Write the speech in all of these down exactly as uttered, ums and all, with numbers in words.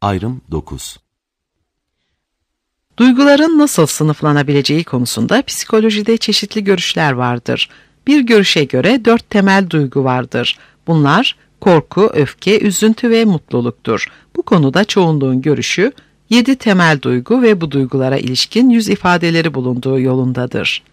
Ayrım dokuz. Duyguların nasıl sınıflanabileceği konusunda psikolojide çeşitli görüşler vardır. Bir görüşe göre dört temel duygu vardır. Bunlar korku, öfke, üzüntü ve mutluluktur. Bu konuda çoğunluğun görüşü yedi temel duygu ve bu duygulara ilişkin yüz ifadeleri bulunduğu yolundadır.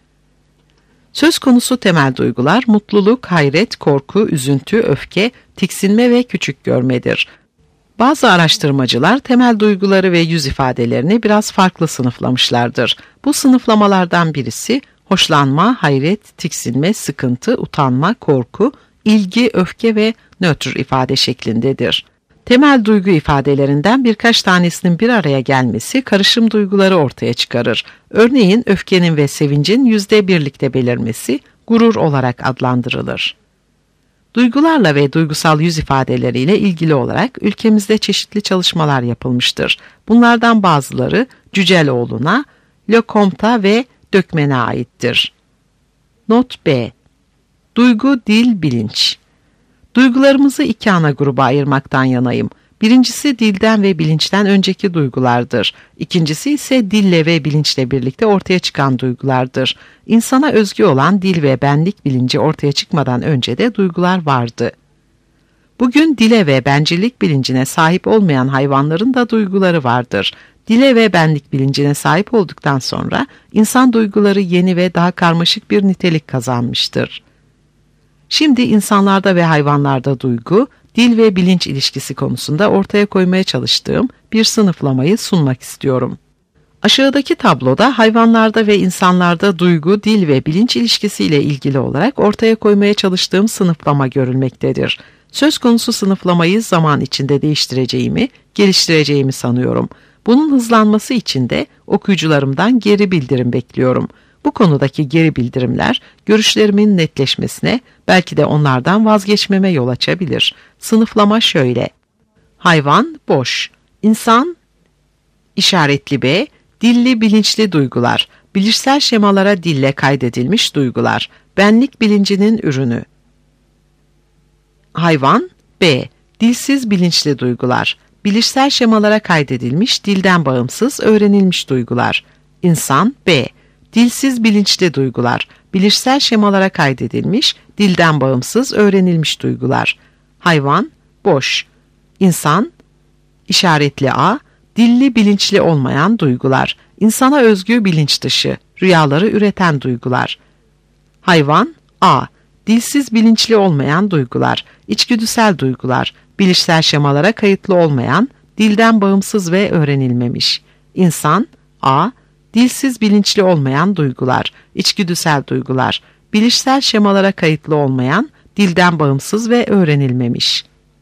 Söz konusu temel duygular mutluluk, hayret, korku, üzüntü, öfke, tiksinme ve küçük görmedir. Bazı araştırmacılar temel duyguları ve yüz ifadelerini biraz farklı sınıflamışlardır. Bu sınıflamalardan birisi hoşlanma, hayret, tiksinme, sıkıntı, utanma, korku, ilgi, öfke ve nötr ifade şeklindedir. Temel duygu ifadelerinden birkaç tanesinin bir araya gelmesi karışım duyguları ortaya çıkarır. Örneğin öfkenin ve sevincin yüzde birlikte belirmesi gurur olarak adlandırılır. Duygularla ve duygusal yüz ifadeleriyle ilgili olarak ülkemizde çeşitli çalışmalar yapılmıştır. Bunlardan bazıları Cüceloğlu'na, Lecomte'a ve Dökmen'e aittir. Not B. Duygu, dil, bilinç. Duygularımızı iki ana gruba ayırmaktan yanayım. Birincisi dilden ve bilinçten önceki duygulardır. İkincisi ise dille ve bilinçle birlikte ortaya çıkan duygulardır. İnsana özgü olan dil ve benlik bilinci ortaya çıkmadan önce de duygular vardı. Bugün dile ve bencillik bilincine sahip olmayan hayvanların da duyguları vardır. Dile ve benlik bilincine sahip olduktan sonra insan duyguları yeni ve daha karmaşık bir nitelik kazanmıştır. Şimdi insanlarda ve hayvanlarda duygu, dil ve bilinç ilişkisi konusunda ortaya koymaya çalıştığım bir sınıflamayı sunmak istiyorum. Aşağıdaki tabloda hayvanlarda ve insanlarda duygu, dil ve bilinç ilişkisiyle ilgili olarak ortaya koymaya çalıştığım sınıflama görülmektedir. Söz konusu sınıflamayı zaman içinde değiştireceğimi, geliştireceğimi sanıyorum. Bunun hızlanması için de okuyucularımdan geri bildirim bekliyorum. Bu konudaki geri bildirimler görüşlerimin netleşmesine, belki de onlardan vazgeçmeme yol açabilir. Sınıflama şöyle: hayvan, boş; insan, işaretli B, dilli bilinçli duygular, bilişsel şemalara dille kaydedilmiş duygular, benlik bilincinin ürünü. Hayvan, B, dilsiz bilinçli duygular, bilişsel şemalara kaydedilmiş dilden bağımsız öğrenilmiş duygular. İnsan, B, dilsiz bilinçli duygular, bilişsel şemalara kaydedilmiş, dilden bağımsız öğrenilmiş duygular. Hayvan, boş; İnsan, işaretli A, dilli bilinçli olmayan duygular, insana özgü bilinç dışı, rüyaları üreten duygular. Hayvan, A, dilsiz bilinçli olmayan duygular, içgüdüsel duygular, bilişsel şemalara kayıtlı olmayan, dilden bağımsız ve öğrenilmemiş. İnsan, A, dilsiz bilinçli olmayan duygular, içgüdüsel duygular, bilişsel şemalara kayıtlı olmayan, dilden bağımsız ve öğrenilmemiş.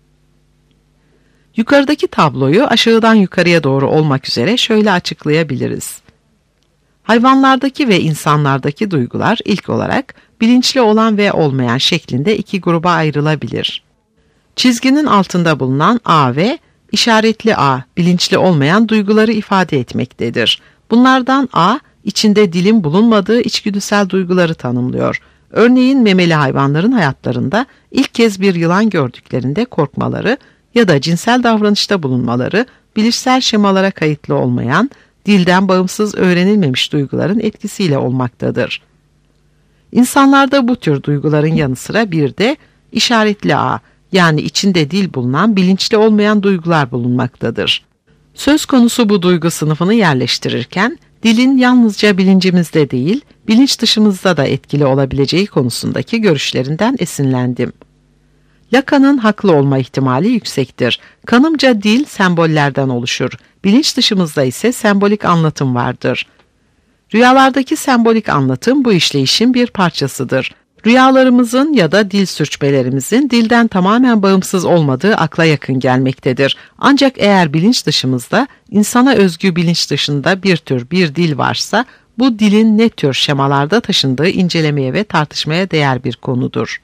Yukarıdaki tabloyu aşağıdan yukarıya doğru olmak üzere şöyle açıklayabiliriz. Hayvanlardaki ve insanlardaki duygular ilk olarak bilinçli olan ve olmayan şeklinde iki gruba ayrılabilir. Çizginin altında bulunan A ve işaretli A, bilinçli olmayan duyguları ifade etmektedir. Bunlardan A, içinde dilin bulunmadığı içgüdüsel duyguları tanımlıyor. Örneğin memeli hayvanların hayatlarında ilk kez bir yılan gördüklerinde korkmaları ya da cinsel davranışta bulunmaları, bilişsel şemalara kayıtlı olmayan, dilden bağımsız öğrenilmemiş duyguların etkisiyle olmaktadır. İnsanlarda bu tür duyguların yanı sıra bir de işaretli A, yani içinde dil bulunan bilinçli olmayan duygular bulunmaktadır. Söz konusu bu duygu sınıfını yerleştirirken, dilin yalnızca bilincimizde değil, bilinç dışımızda da etkili olabileceği konusundaki görüşlerinden esinlendim. Lacan'ın haklı olma ihtimali yüksektir. Kanımca dil sembollerden oluşur. Bilinç dışımızda ise sembolik anlatım vardır. Rüyalardaki sembolik anlatım bu işleyişin bir parçasıdır. Rüyalarımızın ya da dil sürçmelerimizin dilden tamamen bağımsız olmadığı akla yakın gelmektedir. Ancak eğer bilinç dışımızda, insana özgü bilinç dışında bir tür bir dil varsa, bu dilin ne tür şemalarda taşındığı incelemeye ve tartışmaya değer bir konudur.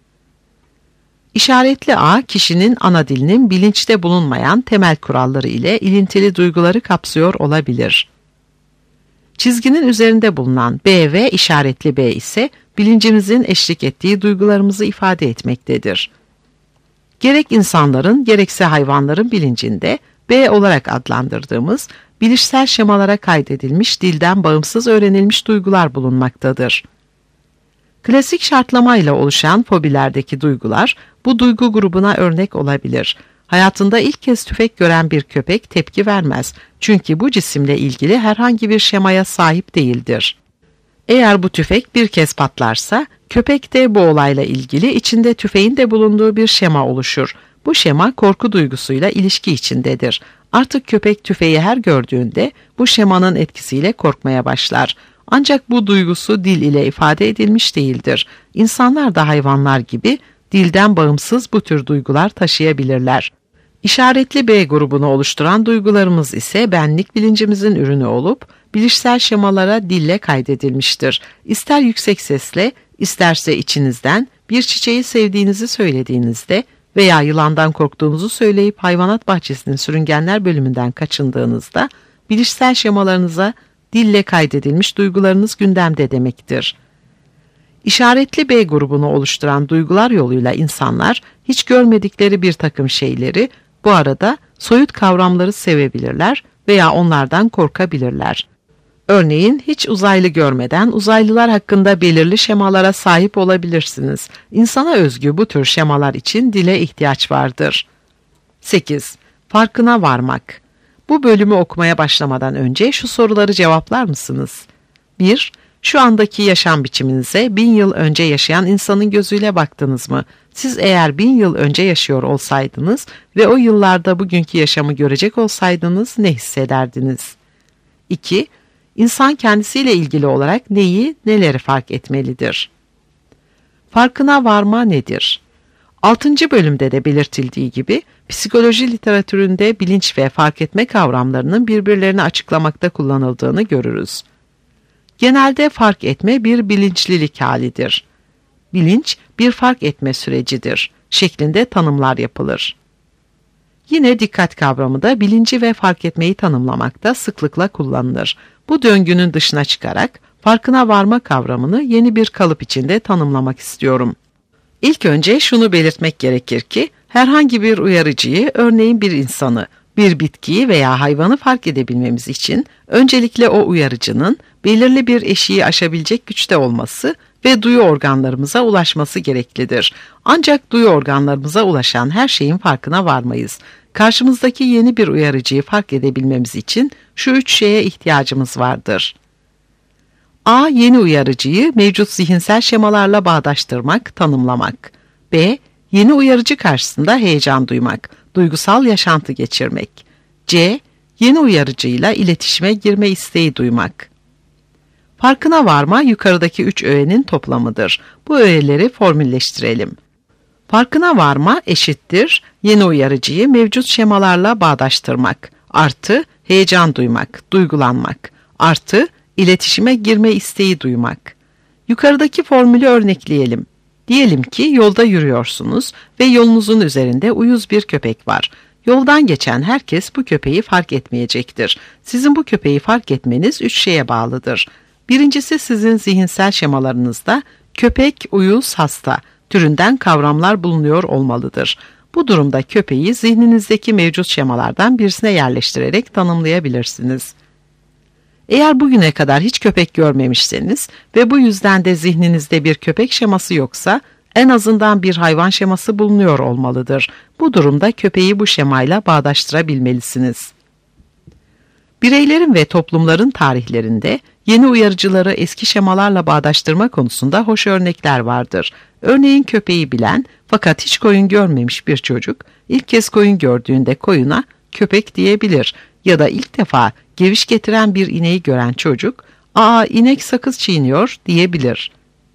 İşaretli A, kişinin ana dilinin bilinçte bulunmayan temel kuralları ile ilintili duyguları kapsıyor olabilir. Çizginin üzerinde bulunan B ve işaretli B ise bilincimizin eşlik ettiği duygularımızı ifade etmektedir. Gerek insanların gerekse hayvanların bilincinde B olarak adlandırdığımız bilişsel şemalara kaydedilmiş dilden bağımsız öğrenilmiş duygular bulunmaktadır. Klasik şartlamayla oluşan fobilerdeki duygular bu duygu grubuna örnek olabilir. Hayatında ilk kez tüfek gören bir köpek tepki vermez. Çünkü bu cisimle ilgili herhangi bir şemaya sahip değildir. Eğer bu tüfek bir kez patlarsa, köpekte bu olayla ilgili içinde tüfeğin de bulunduğu bir şema oluşur. Bu şema korku duygusuyla ilişki içindedir. Artık köpek tüfeği her gördüğünde bu şemanın etkisiyle korkmaya başlar. Ancak bu duygusu dil ile ifade edilmiş değildir. İnsanlar da hayvanlar gibi dilden bağımsız bu tür duygular taşıyabilirler. İşaretli B grubunu oluşturan duygularımız ise benlik bilincimizin ürünü olup bilişsel şemalara dille kaydedilmiştir. İster yüksek sesle, isterse içinizden bir çiçeği sevdiğinizi söylediğinizde veya yılandan korktuğunuzu söyleyip hayvanat bahçesinin sürüngenler bölümünden kaçındığınızda bilişsel şemalarınıza dille kaydedilmiş duygularınız gündemde demektir. İşaretli B grubunu oluşturan duygular yoluyla insanlar hiç görmedikleri bir takım şeyleri, bu arada soyut kavramları sevebilirler veya onlardan korkabilirler. Örneğin hiç uzaylı görmeden uzaylılar hakkında belirli şemalara sahip olabilirsiniz. İnsana özgü bu tür şemalar için dile ihtiyaç vardır. sekiz. Farkına varmak. Bu bölümü okumaya başlamadan önce şu soruları cevaplar mısınız? bir. Şu andaki yaşam biçiminize bin yıl önce yaşayan insanın gözüyle baktınız mı? Siz eğer bin yıl önce yaşıyor olsaydınız ve o yıllarda bugünkü yaşamı görecek olsaydınız ne hissederdiniz? iki. İnsan kendisiyle ilgili olarak neyi, neleri fark etmelidir? Farkına varma nedir? altıncı bölümde de belirtildiği gibi psikoloji literatüründe bilinç ve fark etme kavramlarının birbirlerini açıklamakta kullanıldığını görürüz. Genelde fark etme bir bilinçlilik halidir. Bilinç bir fark etme sürecidir şeklinde tanımlar yapılır. Yine dikkat kavramı da bilinci ve fark etmeyi tanımlamakta sıklıkla kullanılır. Bu döngünün dışına çıkarak farkına varma kavramını yeni bir kalıp içinde tanımlamak istiyorum. İlk önce şunu belirtmek gerekir ki herhangi bir uyarıcıyı, örneğin bir insanı, bir bitkiyi veya hayvanı fark edebilmemiz için öncelikle o uyarıcının belirli bir eşiği aşabilecek güçte olması ve duyu organlarımıza ulaşması gereklidir. Ancak duyu organlarımıza ulaşan her şeyin farkına varmayız. Karşımızdaki yeni bir uyarıcıyı fark edebilmemiz için şu üç şeye ihtiyacımız vardır. A. Yeni uyarıcıyı mevcut zihinsel şemalarla bağdaştırmak, tanımlamak. B. Yeni uyarıcı karşısında heyecan duymak, duygusal yaşantı geçirmek. C. Yeni uyarıcıyla iletişime girme isteği duymak. Farkına varma yukarıdaki üç öğenin toplamıdır. Bu öğeleri formülleştirelim. Farkına varma eşittir yeni uyarıcıyı mevcut şemalarla bağdaştırmak, artı heyecan duymak, duygulanmak, artı iletişime girme isteği duymak. Yukarıdaki formülü örnekleyelim. Diyelim ki yolda yürüyorsunuz ve yolunuzun üzerinde uyuz bir köpek var. Yoldan geçen herkes bu köpeği fark etmeyecektir. Sizin bu köpeği fark etmeniz üç şeye bağlıdır. Birincisi sizin zihinsel şemalarınızda köpek, uyuz, hasta türünden kavramlar bulunuyor olmalıdır. Bu durumda köpeği zihninizdeki mevcut şemalardan birisine yerleştirerek tanımlayabilirsiniz. Eğer bugüne kadar hiç köpek görmemişseniz ve bu yüzden de zihninizde bir köpek şeması yoksa en azından bir hayvan şeması bulunuyor olmalıdır. Bu durumda köpeği bu şemayla bağdaştırabilmelisiniz. Bireylerin ve toplumların tarihlerinde yeni uyarıcıları eski şemalarla bağdaştırma konusunda hoş örnekler vardır. Örneğin köpeği bilen fakat hiç koyun görmemiş bir çocuk ilk kez koyun gördüğünde koyuna köpek diyebilir ya da ilk defa geviş getiren bir ineği gören çocuk "Aa, inek sakız çiğniyor" diyebilir.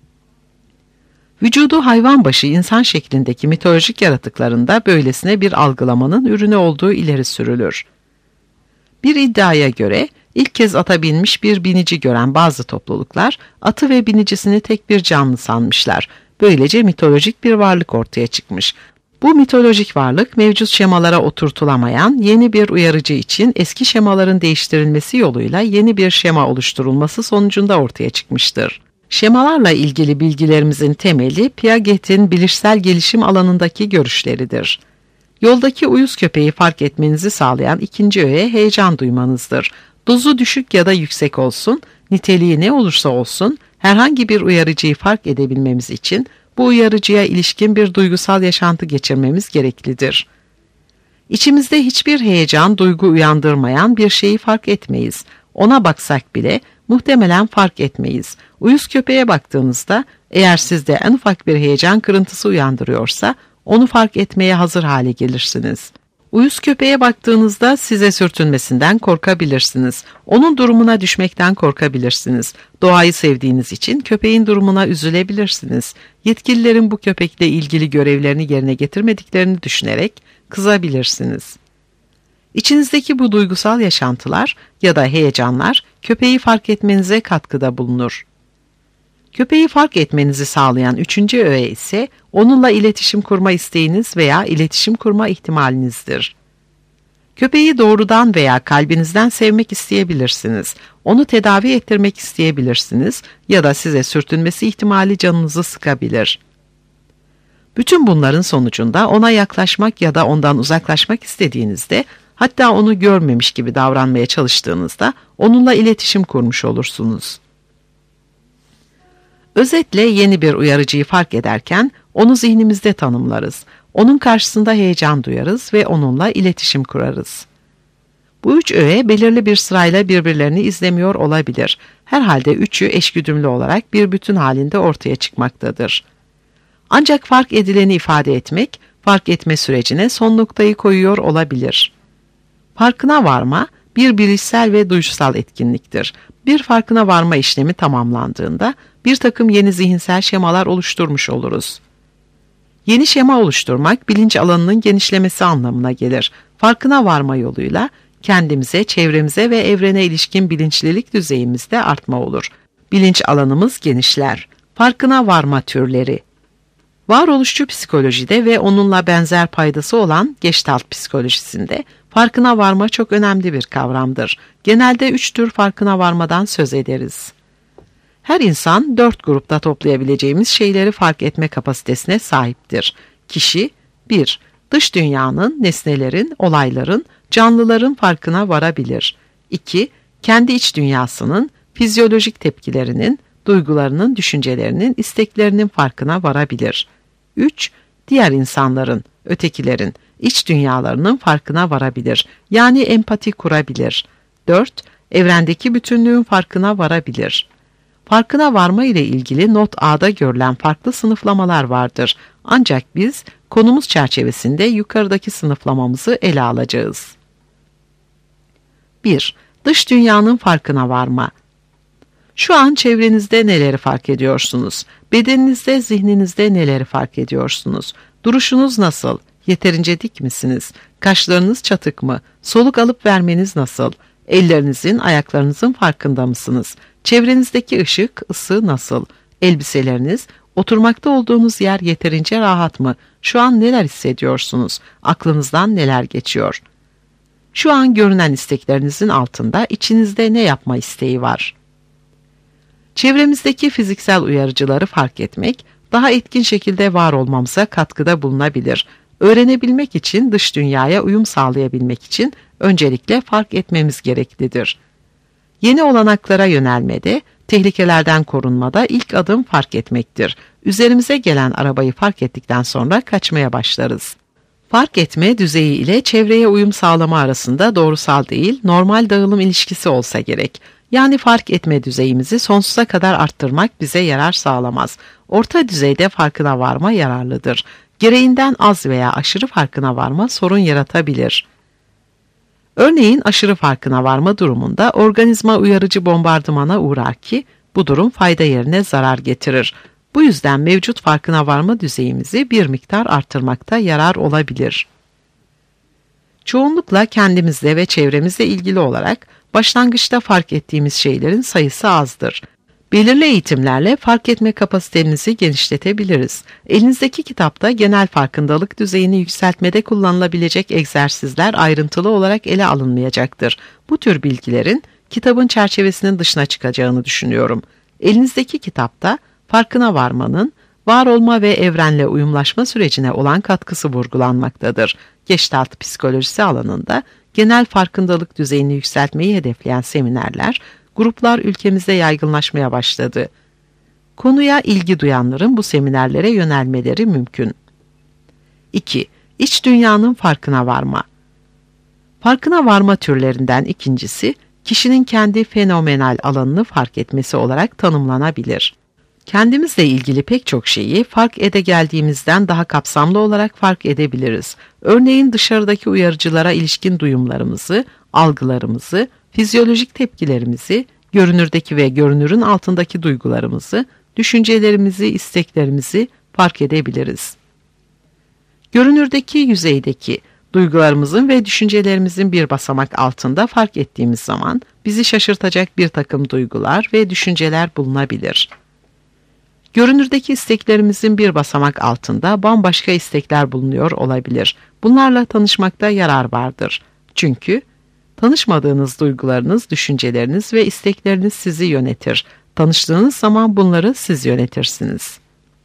Vücudu hayvan başı insan şeklindeki mitolojik yaratıklarında böylesine bir algılamanın ürünü olduğu ileri sürülür. Bir iddiaya göre ilk kez ata binmiş bir binici gören bazı topluluklar atı ve binicisini tek bir canlı sanmışlar. Böylece mitolojik bir varlık ortaya çıkmış. Bu mitolojik varlık mevcut şemalara oturtulamayan yeni bir uyarıcı için eski şemaların değiştirilmesi yoluyla yeni bir şema oluşturulması sonucunda ortaya çıkmıştır. Şemalarla ilgili bilgilerimizin temeli Piaget'in bilişsel gelişim alanındaki görüşleridir. Yoldaki uyuz köpeği fark etmenizi sağlayan ikinci öğe heyecan duymanızdır. Dozu düşük ya da yüksek olsun, niteliği ne olursa olsun, herhangi bir uyarıcıyı fark edebilmemiz için bu uyarıcıya ilişkin bir duygusal yaşantı geçirmemiz gereklidir. İçimizde hiçbir heyecan, duygu uyandırmayan bir şeyi fark etmeyiz. Ona baksak bile muhtemelen fark etmeyiz. Uyuz köpeğe baktığınızda eğer sizde en ufak bir heyecan kırıntısı uyandırıyorsa onu fark etmeye hazır hale gelirsiniz. Uyuz köpeğe baktığınızda size sürtünmesinden korkabilirsiniz. Onun durumuna düşmekten korkabilirsiniz. Doğayı sevdiğiniz için köpeğin durumuna üzülebilirsiniz. Yetkililerin bu köpekle ilgili görevlerini yerine getirmediklerini düşünerek kızabilirsiniz. İçinizdeki bu duygusal yaşantılar ya da heyecanlar köpeği fark etmenize katkıda bulunur. Köpeği fark etmenizi sağlayan üçüncü öğe ise onunla iletişim kurma isteğiniz veya iletişim kurma ihtimalinizdir. Köpeği doğrudan veya kalbinizden sevmek isteyebilirsiniz. Onu tedavi ettirmek isteyebilirsiniz ya da size sürtünmesi ihtimali canınızı sıkabilir. Bütün bunların sonucunda ona yaklaşmak ya da ondan uzaklaşmak istediğinizde, hatta onu görmemiş gibi davranmaya çalıştığınızda onunla iletişim kurmuş olursunuz. Özetle yeni bir uyarıcıyı fark ederken onu zihnimizde tanımlarız. Onun karşısında heyecan duyarız ve onunla iletişim kurarız. Bu üç öğe belirli bir sırayla birbirlerini izlemiyor olabilir. Herhalde üçü eşgüdümlü olarak bir bütün halinde ortaya çıkmaktadır. Ancak fark edileni ifade etmek, fark etme sürecine son noktayı koyuyor olabilir. Farkına varma bir bilişsel ve duysal etkinliktir. Bir farkına varma işlemi tamamlandığında bir takım yeni zihinsel şemalar oluşturmuş oluruz. Yeni şema oluşturmak bilinç alanının genişlemesi anlamına gelir. Farkına varma yoluyla kendimize, çevremize ve evrene ilişkin bilinçlilik düzeyimizde artma olur. Bilinç alanımız genişler. Farkına varma türleri. Varoluşçu psikolojide ve onunla benzer paydası olan Gestalt psikolojisinde farkına varma çok önemli bir kavramdır. Genelde üç tür farkına varmadan söz ederiz. Her insan dört grupta toplayabileceğimiz şeyleri fark etme kapasitesine sahiptir. Kişi bir Dış dünyanın, nesnelerin, olayların, canlıların farkına varabilir. iki Kendi iç dünyasının, fizyolojik tepkilerinin, duygularının, düşüncelerinin, isteklerinin farkına varabilir. üç Diğer insanların, ötekilerin, iç dünyalarının farkına varabilir. Yani empati kurabilir. dört Evrendeki bütünlüğün farkına varabilir. Farkına varma ile ilgili not A'da görülen farklı sınıflamalar vardır. Ancak biz konumuz çerçevesinde yukarıdaki sınıflamamızı ele alacağız. bir Dış dünyanın farkına varma. Şu an çevrenizde neleri fark ediyorsunuz? Bedeninizde, zihninizde neleri fark ediyorsunuz? Duruşunuz nasıl? Yeterince dik misiniz? Kaşlarınız çatık mı? Soluk alıp vermeniz nasıl? Ellerinizin, ayaklarınızın farkında mısınız? Çevrenizdeki ışık, ısı nasıl? Elbiseleriniz, oturmakta olduğunuz yer yeterince rahat mı? Şu an neler hissediyorsunuz? Aklınızdan neler geçiyor? Şu an görünen isteklerinizin altında içinizde ne yapma isteği var? Çevremizdeki fiziksel uyarıcıları fark etmek, daha etkin şekilde var olmamıza katkıda bulunabilir. Öğrenebilmek için, dış dünyaya uyum sağlayabilmek için öncelikle fark etmemiz gereklidir. Yeni olanaklara yönelmede, tehlikelerden korunmada ilk adım fark etmektir. Üzerimize gelen arabayı fark ettikten sonra kaçmaya başlarız. Fark etme düzeyi ile çevreye uyum sağlama arasında doğrusal değil, normal dağılım ilişkisi olsa gerek. Yani fark etme düzeyimizi sonsuza kadar arttırmak bize yarar sağlamaz. Orta düzeyde farkına varma yararlıdır. Gereğinden az veya aşırı farkına varma sorun yaratabilir. Örneğin aşırı farkına varma durumunda organizma uyarıcı bombardımana uğrar ki bu durum fayda yerine zarar getirir. Bu yüzden mevcut farkına varma düzeyimizi bir miktar arttırmakta yarar olabilir. Çoğunlukla kendimizle ve çevremizle ilgili olarak başlangıçta fark ettiğimiz şeylerin sayısı azdır. Belirli eğitimlerle fark etme kapasitenizi genişletebiliriz. Elinizdeki kitapta genel farkındalık düzeyini yükseltmede kullanılabilecek egzersizler ayrıntılı olarak ele alınmayacaktır. Bu tür bilgilerin kitabın çerçevesinin dışına çıkacağını düşünüyorum. Elinizdeki kitapta farkına varmanın, var olma ve evrenle uyumlaşma sürecine olan katkısı vurgulanmaktadır. Gestalt psikolojisi alanında genel farkındalık düzeyini yükseltmeyi hedefleyen seminerler, gruplar ülkemizde yaygınlaşmaya başladı. Konuya ilgi duyanların bu seminerlere yönelmeleri mümkün. iki. İç dünyanın farkına varma. Farkına varma türlerinden ikincisi, kişinin kendi fenomenal alanını fark etmesi olarak tanımlanabilir. Kendimizle ilgili pek çok şeyi fark ede geldiğimizden daha kapsamlı olarak fark edebiliriz. Örneğin dışarıdaki uyarıcılara ilişkin duyumlarımızı, algılarımızı, fizyolojik tepkilerimizi, görünürdeki ve görünürün altındaki duygularımızı, düşüncelerimizi, isteklerimizi fark edebiliriz. Görünürdeki yüzeydeki duygularımızın ve düşüncelerimizin bir basamak altında fark ettiğimiz zaman bizi şaşırtacak bir takım duygular ve düşünceler bulunabilir. Görünürdeki isteklerimizin bir basamak altında bambaşka istekler bulunuyor olabilir. Bunlarla tanışmakta yarar vardır. Çünkü tanışmadığınız duygularınız, düşünceleriniz ve istekleriniz sizi yönetir. Tanıştığınız zaman bunları siz yönetirsiniz.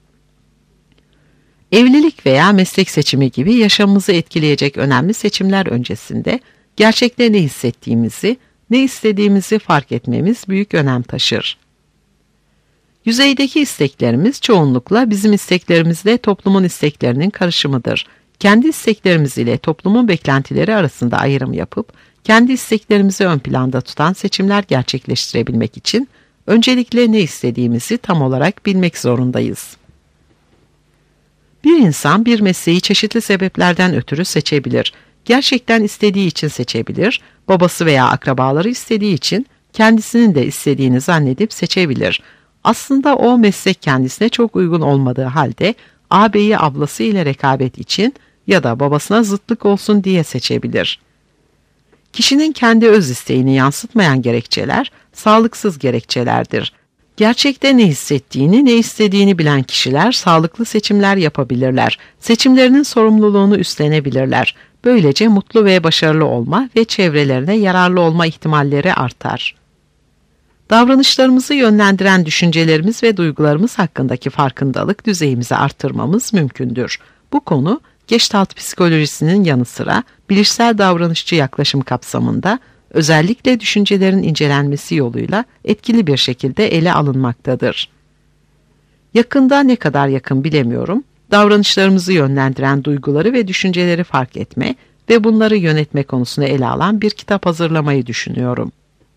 Evlilik veya meslek seçimi gibi yaşamımızı etkileyecek önemli seçimler öncesinde gerçekte ne hissettiğimizi, ne istediğimizi fark etmemiz büyük önem taşır. Yüzeydeki isteklerimiz çoğunlukla bizim isteklerimizle toplumun isteklerinin karışımıdır. Kendi isteklerimiz ile toplumun beklentileri arasında ayrım yapıp, kendi isteklerimizi ön planda tutan seçimler gerçekleştirebilmek için öncelikle ne istediğimizi tam olarak bilmek zorundayız. Bir insan bir mesleği çeşitli sebeplerden ötürü seçebilir. Gerçekten istediği için seçebilir, babası veya akrabaları istediği için kendisinin de istediğini zannedip seçebilir. Aslında o meslek kendisine çok uygun olmadığı halde ağabeyi ablası ile rekabet için ya da babasına zıtlık olsun diye seçebilir. Kişinin kendi öz isteğini yansıtmayan gerekçeler sağlıksız gerekçelerdir. Gerçekte ne hissettiğini, ne istediğini bilen kişiler sağlıklı seçimler yapabilirler. Seçimlerinin sorumluluğunu üstlenebilirler. Böylece mutlu ve başarılı olma ve çevrelerine yararlı olma ihtimalleri artar. Davranışlarımızı yönlendiren düşüncelerimiz ve duygularımız hakkındaki farkındalık düzeyimizi artırmamız mümkündür. Bu konu, Gestalt psikolojisinin yanı sıra bilişsel davranışçı yaklaşım kapsamında özellikle düşüncelerin incelenmesi yoluyla etkili bir şekilde ele alınmaktadır. Yakında ne kadar yakın bilemiyorum, davranışlarımızı yönlendiren duyguları ve düşünceleri fark etme ve bunları yönetme konusunu ele alan bir kitap hazırlamayı düşünüyorum.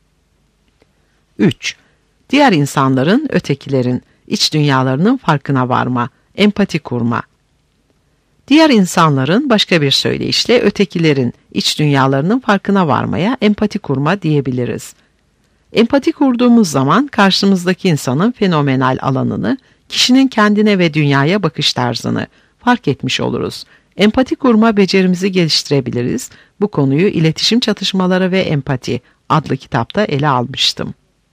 üç. Diğer insanların, ötekilerin, iç dünyalarının farkına varma, empati kurma. Diğer insanların, başka bir söyleyişle ötekilerin, iç dünyalarının farkına varmaya empati kurma diyebiliriz. Empati kurduğumuz zaman karşımızdaki insanın fenomenal alanını, kişinin kendine ve dünyaya bakış tarzını fark etmiş oluruz. Empati kurma becerimizi geliştirebiliriz. Bu konuyu İletişim Çatışmaları ve Empati adlı kitapta ele almıştım.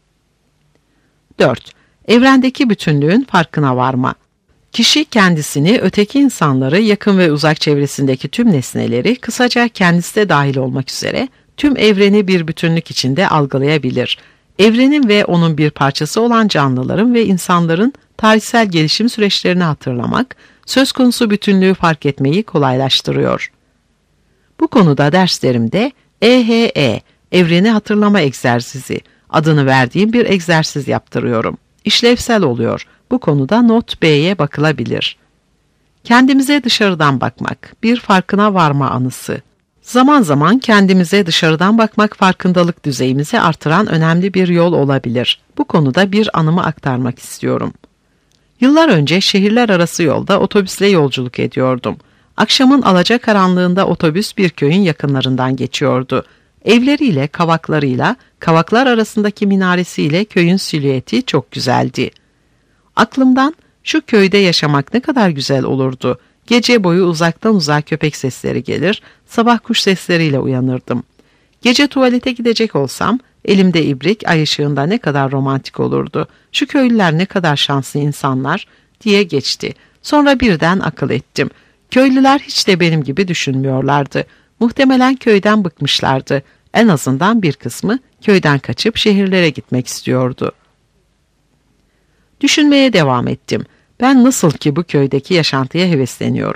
dört. Evrendeki bütünlüğün farkına varma. Kişi kendisini, öteki insanları, yakın ve uzak çevresindeki tüm nesneleri, kısaca kendisi de dahil olmak üzere tüm evreni bir bütünlük içinde algılayabilir. Evrenin ve onun bir parçası olan canlıların ve insanların tarihsel gelişim süreçlerini hatırlamak, söz konusu bütünlüğü fark etmeyi kolaylaştırıyor. Bu konuda derslerimde E H E, evreni hatırlama egzersizi adını verdiğim bir egzersiz yaptırıyorum. İşlevsel oluyor. Bu konuda not B'ye bakılabilir. Kendimize dışarıdan bakmak, bir farkına varma anısı. Zaman zaman kendimize dışarıdan bakmak farkındalık düzeyimizi artıran önemli bir yol olabilir. Bu konuda bir anımı aktarmak istiyorum. Yıllar önce şehirler arası yolda otobüsle yolculuk ediyordum. Akşamın alacakaranlığında otobüs bir köyün yakınlarından geçiyordu. Evleriyle, kavaklarıyla, kavaklar arasındaki minaresiyle köyün silüeti çok güzeldi. Aklımdan şu köyde yaşamak ne kadar güzel olurdu. Gece boyu uzaktan uzağa köpek sesleri gelir, sabah kuş sesleriyle uyanırdım. Gece tuvalete gidecek olsam, elimde ibrik, ay ışığında ne kadar romantik olurdu. Şu köylüler ne kadar şanslı insanlar diye geçti. Sonra birden akıl ettim. Köylüler hiç de benim gibi düşünmüyorlardı. Muhtemelen köyden bıkmışlardı. En azından bir kısmı köyden kaçıp şehirlere gitmek istiyordu. Düşünmeye devam ettim. Ben nasıl ki bu köydeki yaşantıya hevesleniyorum,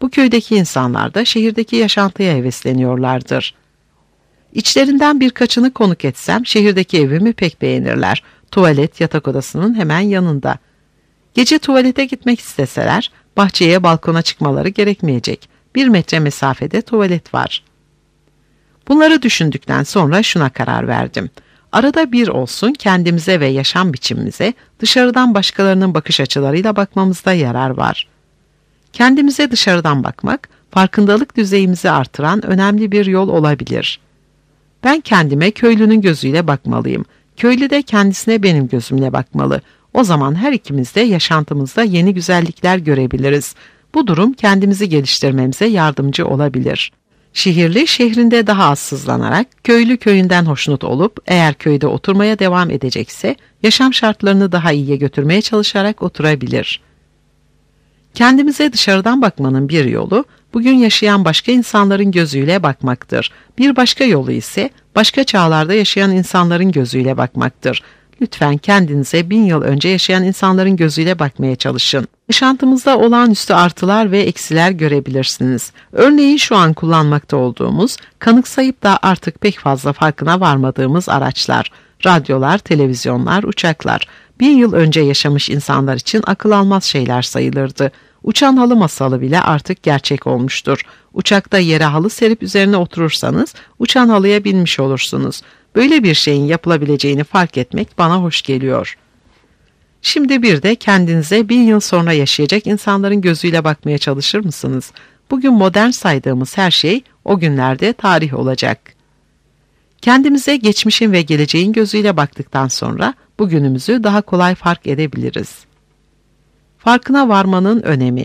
Bu köydeki insanlar da şehirdeki yaşantıya hevesleniyorlardır. İçlerinden birkaçını konuk etsem şehirdeki evimi pek beğenirler. Tuvalet yatak odasının hemen yanında. Gece tuvalete gitmek isteseler bahçeye, balkona çıkmaları gerekmeyecek. Bir metre mesafede tuvalet var. Bunları düşündükten sonra şuna karar verdim. Arada bir olsun kendimize ve yaşam biçimimize dışarıdan başkalarının bakış açılarıyla bakmamızda yarar var. Kendimize dışarıdan bakmak, farkındalık düzeyimizi artıran önemli bir yol olabilir. Ben kendime köylünün gözüyle bakmalıyım. Köylü de kendisine benim gözümle bakmalı. O zaman her ikimiz de yaşantımızda yeni güzellikler görebiliriz. Bu durum kendimizi geliştirmemize yardımcı olabilir. Şehirli şehrinde daha az sızlanarak, köylü köyünden hoşnut olup eğer köyde oturmaya devam edecekse yaşam şartlarını daha iyiye götürmeye çalışarak oturabilir. Kendimize dışarıdan bakmanın bir yolu, bugün yaşayan başka insanların gözüyle bakmaktır. Bir başka yolu ise başka çağlarda yaşayan insanların gözüyle bakmaktır. Lütfen kendinize bin yıl önce yaşayan insanların gözüyle bakmaya çalışın. Yaşantımızda olağanüstü artılar ve eksiler görebilirsiniz. Örneğin şu an kullanmakta olduğumuz, kanıksayıp da artık pek fazla farkına varmadığımız araçlar, radyolar, televizyonlar, uçaklar. Bin yıl önce yaşamış insanlar için akıl almaz şeyler sayılırdı. Uçan halı masalı bile artık gerçek olmuştur. Uçakta yere halı serip üzerine oturursanız uçan halıya binmiş olursunuz. Böyle bir şeyin yapılabileceğini fark etmek bana hoş geliyor. Şimdi bir de kendinize bin yıl sonra yaşayacak insanların gözüyle bakmaya çalışır mısınız? Bugün modern saydığımız her şey o günlerde tarih olacak. Kendimize geçmişin ve geleceğin gözüyle baktıktan sonra bugünümüzü daha kolay fark edebiliriz. Farkına varmanın önemi.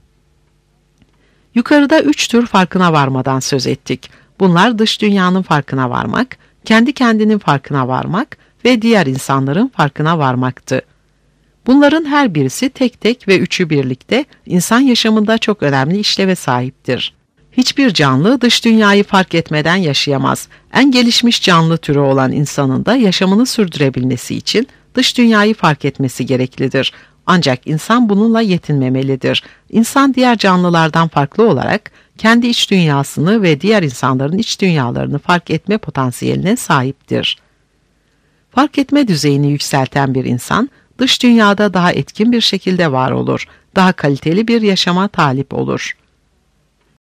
Yukarıda üç tür farkına varmadan söz ettik. Bunlar dış dünyanın farkına varmak, kendi kendinin farkına varmak ve diğer insanların farkına varmaktı. Bunların her birisi tek tek ve üçü birlikte insan yaşamında çok önemli işleve sahiptir. Hiçbir canlı dış dünyayı fark etmeden yaşayamaz. En gelişmiş canlı türü olan insanın da yaşamını sürdürebilmesi için dış dünyayı fark etmesi gereklidir. Ancak insan bununla yetinmemelidir. İnsan diğer canlılardan farklı olarak kendi iç dünyasını ve diğer insanların iç dünyalarını fark etme potansiyeline sahiptir. Fark etme düzeyini yükselten bir insan, dış dünyada daha etkin bir şekilde var olur, daha kaliteli bir yaşama talip olur.